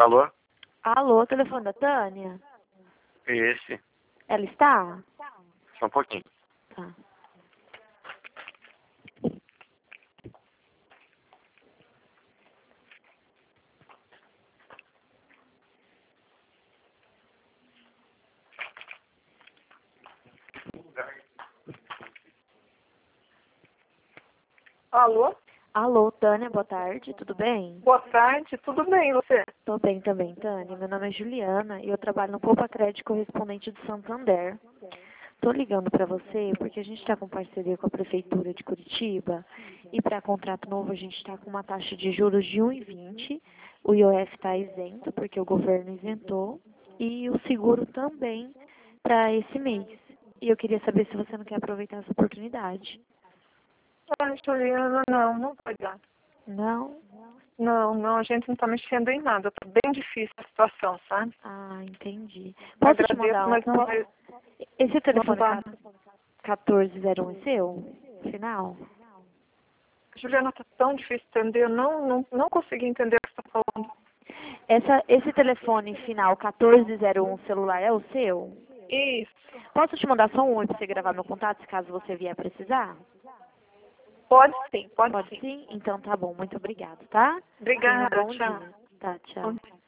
Alô? Alô, telefone da Tânia? Esse. Ela está? Só um pouquinho. Tá. Alô? Alô, Tânia, boa tarde, tudo bem? Boa tarde, tudo bem, e você? Tô bem também, Tânia. Meu nome é Juliana e eu trabalho no Poupa Crédito Correspondente do Santander. Tô ligando para você porque a gente está com parceria com a Prefeitura de Curitiba e para contrato novo a gente está com uma taxa de juros de 1,20. O IOF está isento porque o governo isentou e o seguro também para esse mês. E eu queria saber se você não quer aproveitar essa oportunidade. Ai, Juliana, não vai dar. Não? Não, a gente não tá mexendo em nada, tá bem difícil a situação, sabe? Ah, entendi. Posso te Agradeço, mandar mas não um... vai, Esse não telefone dá. 1401 é seu? Final? Juliana, tá tão difícil entender, eu não consegui entender o que você tá falando. Esse telefone final 1401 celular é o seu? Isso, Posso te mandar só um oi para você gravar meu contato, caso você vier precisar? pode sim, pode Pode sim. sim? Então tá bom, muito obrigada, tá? Tenha um Obrigada, bom tchau. dia. Tá, tchau. Bom dia.